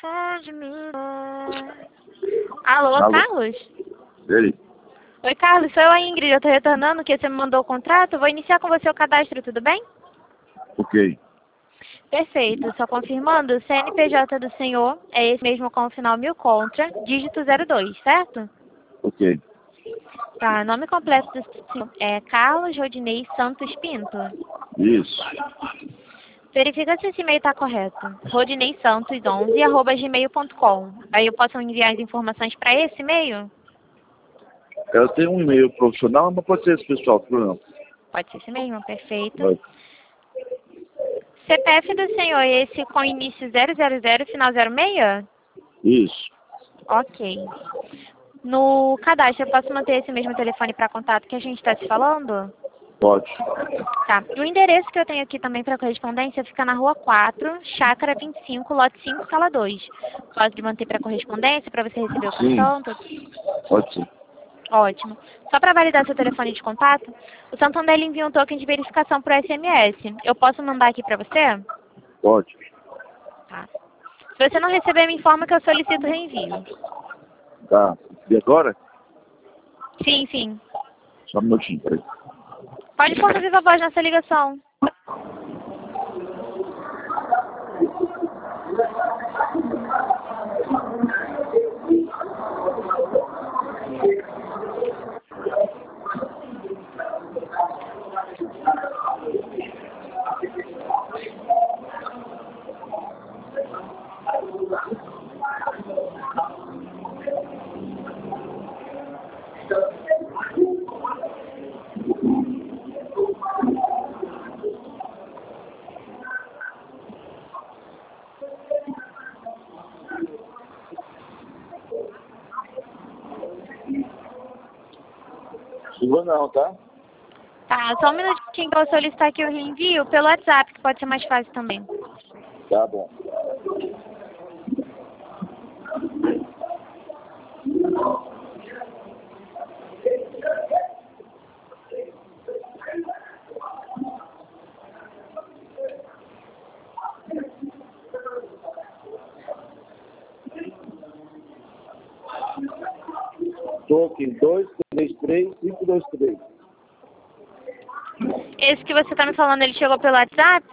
Alô, Alô. Carlos? Ele? Oi, Carlos, sou eu, a Ingrid. Eu tô retornando que você me mandou o contrato. Vou iniciar com você o cadastro, tudo bem? Ok. Perfeito. Só confirmando, o CNPJ do senhor é esse mesmo com o final 1000 contra, dígito 02, certo? Ok. Tá, nome completo do senhor é Carlos Rodinei Santos Pinto. Isso. Verifica se esse e-mail está correto. rodineisantos11@gmail.com. Aí eu posso enviar as informações para esse e-mail? Eu tenho um e-mail profissional, mas pode ser esse pessoal, não. Pode ser esse mesmo, perfeito. Vai. CPF do senhor é esse com início 000 final 06? Isso. Ok. No cadastro, eu posso manter esse mesmo telefone para contato que a gente está se falando? Pode. Tá. O endereço que eu tenho aqui também para correspondência fica na Rua 4, Chácara 25, Lote 5, Sala 2. Pode manter para correspondência, para você receber o Sim. cartão? Tudo? Pode ser. Ótimo. Só para validar seu telefone de contato, o Santander ele envia um token de verificação por SMS. Eu posso mandar aqui para você? Pode. Tá. Se você não receber, me informa que eu solicito o reenvio. Tá. E agora? Sim, sim. Só um minutinho, peraí. Pode pôr no viva voz nessa ligação. Suba não, tá? Tá, só um minutinho que eu vou solicitar aqui o reenvio pelo WhatsApp, que pode ser mais fácil também. Tá bom. Token 233-523. Esse que você tá me falando, ele chegou pelo WhatsApp?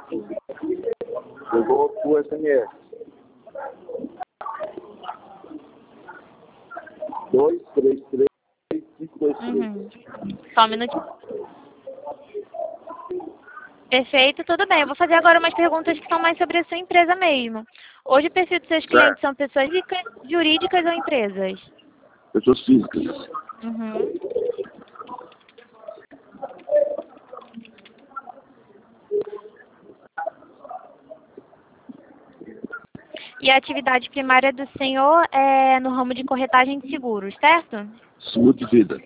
Eu vou pro SMS. 233-523. Uhum. Só um minutinho. Perfeito, tudo bem. Eu vou fazer agora umas perguntas que são mais sobre a sua empresa mesmo. Hoje o perfil dos seus clientes são pessoas jurídicas ou empresas? Pessoas físicas. Uhum. E a atividade primária do senhor é no ramo de corretagem de seguros, certo? Seguro de vida.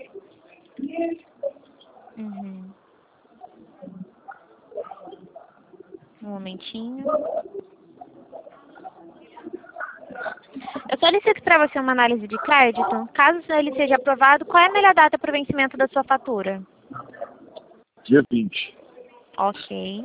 Uhum. Um momentinho. Eu solicito para você uma análise de crédito. Caso ele seja aprovado, qual é a melhor data para o vencimento da sua fatura? Dia 20. Ok.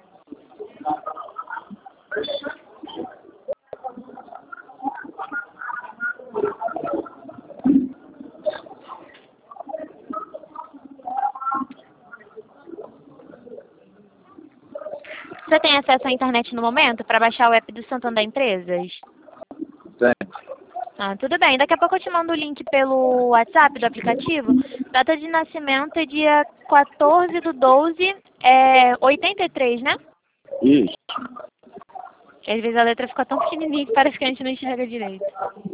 Você tem acesso à internet no momento para baixar o app do Santander Empresas? Tem. Ah, tudo bem. Daqui a pouco eu te mando o link pelo WhatsApp do aplicativo. Data de nascimento é dia 14/12, 83, né? Isso. Porque às vezes a letra fica tão pequenininha que parece que a gente não enxerga direito.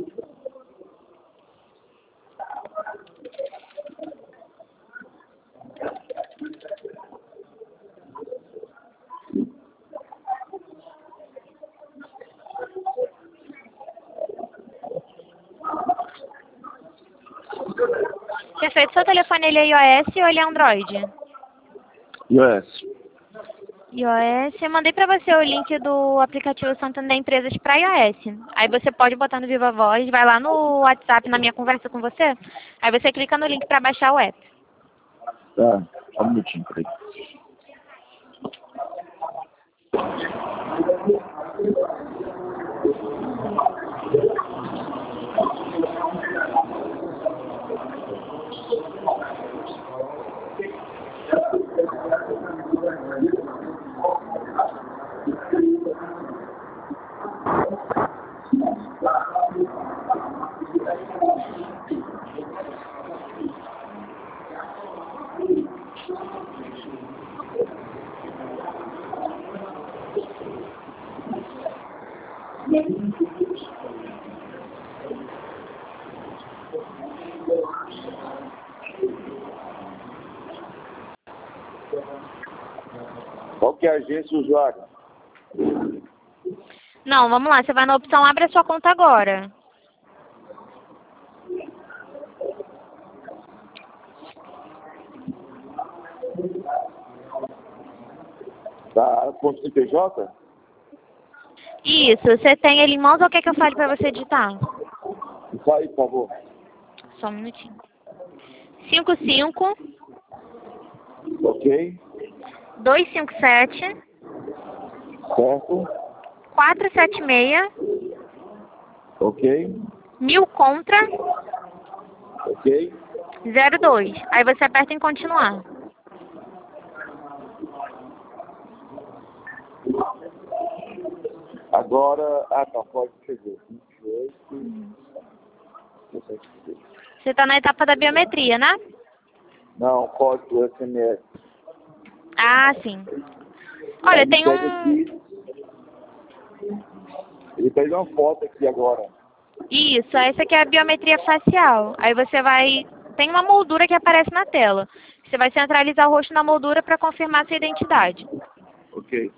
Perfeito. Seu telefone ele é iOS ou ele é Android? iOS. iOS. Eu mandei para você o link do aplicativo Santander Empresas para iOS. Aí você pode botar no Viva Voz, vai lá no WhatsApp na minha conversa com você. Aí você clica no link para baixar o app. Tá. Só um minutinho, peraí. Qual que é a agência usuário? Não, vamos lá. Você vai na opção Abre a sua conta agora. Tá, ponto CPJ? Isso. Você tem ele em mãos ou quer que eu fale para você digitar? Fala aí, por favor. Só um minutinho. 55 Ok, 257 certo, 476 ok, 1000 contra ok. 02. Aí você aperta em continuar. Agora, tá, pode chegar. 28, 17. Você está na etapa da biometria, né? Não, código SMS. Ah, sim. Olha, Ele tem pede um... aqui, ele pede uma foto aqui agora. Isso, essa aqui é a biometria facial. Aí você vai... Tem uma moldura que aparece na tela. Você vai centralizar o rosto na moldura para confirmar sua identidade. Ok.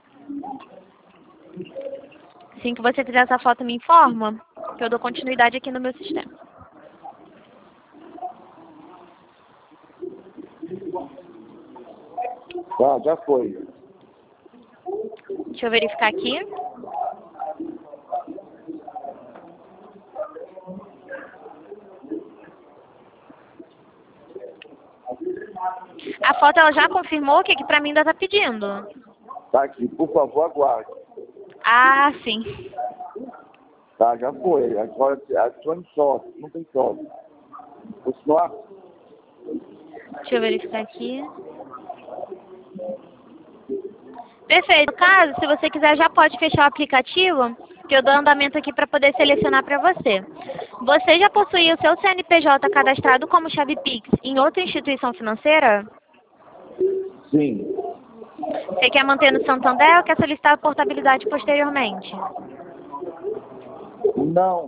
Assim que você fizer essa foto, me informa, que eu dou continuidade aqui no meu sistema. Tá, já foi. Deixa eu verificar aqui. A foto ela já confirmou o que para mim ainda está pedindo. Tá aqui, por favor, aguarde. Ah, sim. Tá, já foi. Agora adicione sócio, não tem sócio. Continuar? Deixa eu verificar aqui. Perfeito. No caso, se você quiser, já pode fechar o aplicativo, que eu dou andamento aqui para poder selecionar para você. Você já possui o seu CNPJ cadastrado como chave Pix em outra instituição financeira? Sim. Você quer manter no Santander ou quer solicitar a portabilidade posteriormente? Não,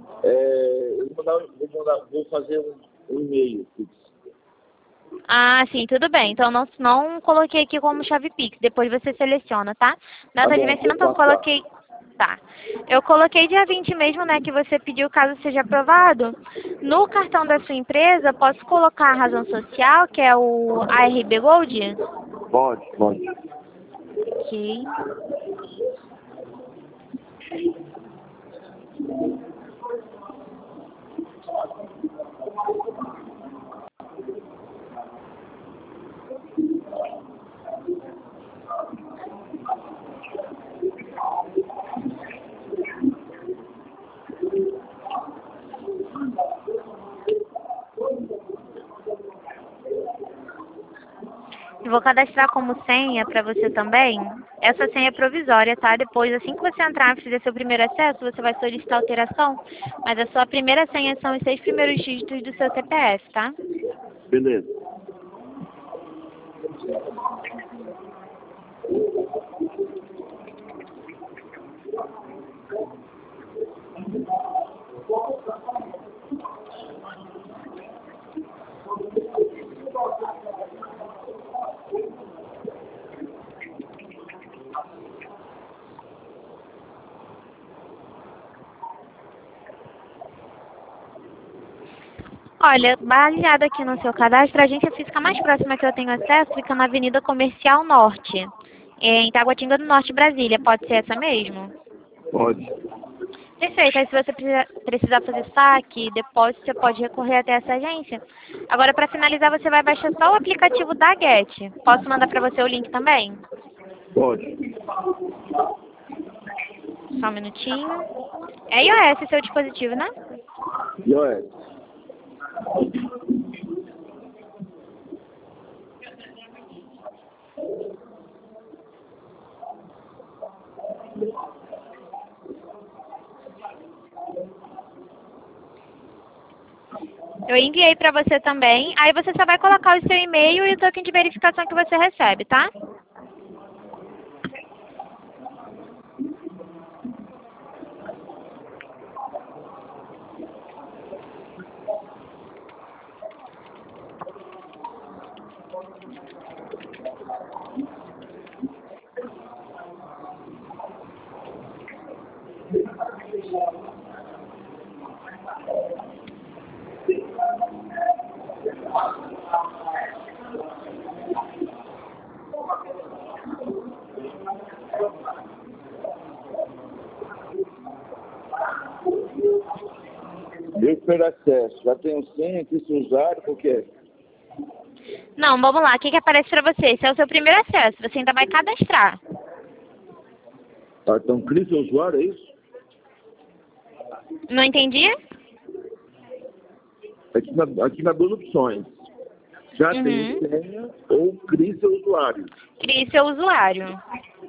vou fazer um e-mail. Ah, sim, tudo bem. Então, não coloquei aqui como chave Pix. Depois você seleciona, tá? Tá Data de bom, vencimento vou eu passar. coloquei... Tá. Eu coloquei dia 20 mesmo, né, que você pediu caso seja aprovado. No cartão da sua empresa, posso colocar a razão social, que é o ARB Gold? Pode, pode. Ok. E vou cadastrar como senha para você também. Essa senha é provisória, tá? Depois, assim que você entrar e fizer seu primeiro acesso, você vai solicitar alteração. Mas a sua primeira senha são os 6 primeiros dígitos do seu CPF, tá? Beleza. Olha, baseado aqui no seu cadastro, a agência física mais próxima que eu tenho acesso fica na Avenida Comercial Norte, em Taguatinga do Norte, Brasília. Pode ser essa mesmo? Pode. Perfeito. Aí se você precisar fazer saque, depósito, você pode recorrer até essa agência. Agora, para finalizar, você vai baixar só o aplicativo da Get. Posso mandar para você o link também? Pode. Só um minutinho. É iOS seu dispositivo, né? iOS. Eu enviei para você também. Aí você só vai colocar o seu e-mail e o token de verificação que você recebe, tá? Eu per acesso. Já tenho senha aqui, seu usuário, por quê? Não, vamos lá. O que aparece para você? Esse é o seu primeiro acesso. Você ainda vai cadastrar. Ah, então, crie seu usuário, é isso? Não entendi? Aqui na duas opções. Já tem senha ou crie seu usuário. Crie seu usuário.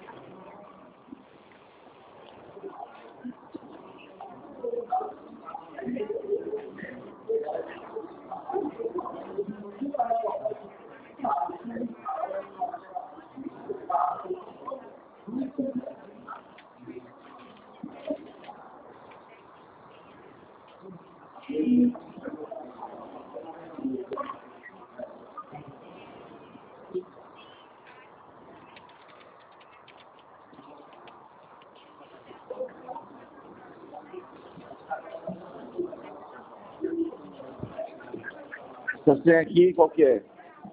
Essa senha aqui, qual que é?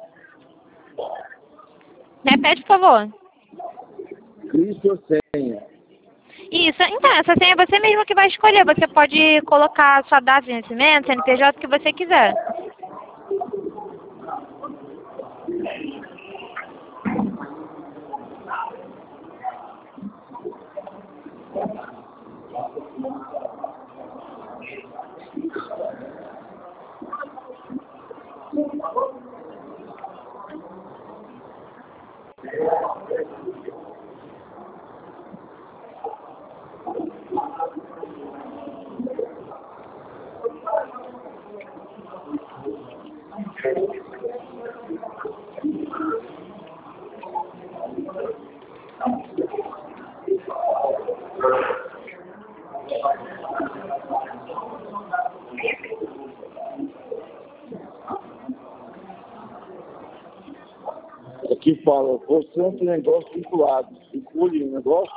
Repete, por favor. Crie sua senha. Isso. Então, essa senha é você mesmo que vai escolher. Você pode colocar a sua data de nascimento, CNPJ, o que você quiser. Aqui fala, você não tem negócio vinculado. Vincule o negócio.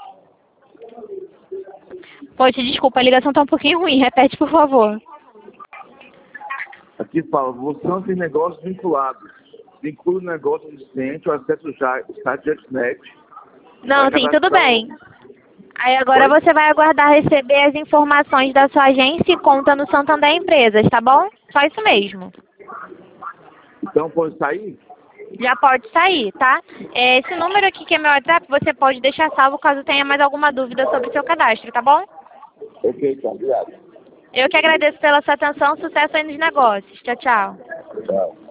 Poxa, desculpa, a ligação tá um pouquinho ruim. Repete, por favor. Aqui fala, você não tem negócio vinculado. Vincule o negócio existente ou acesse o site JetNet. Não, sim, tudo bem. Aí agora você vai aguardar receber as informações da sua agência e conta no Santander Empresas, tá bom? Só isso mesmo. Então pode sair? Já pode sair, tá? Esse número aqui que é meu WhatsApp, você pode deixar salvo caso tenha mais alguma dúvida sobre o seu cadastro, tá bom? Ok, então, obrigado. Eu que agradeço pela sua atenção, sucesso aí nos negócios. Tchau, tchau. Tchau.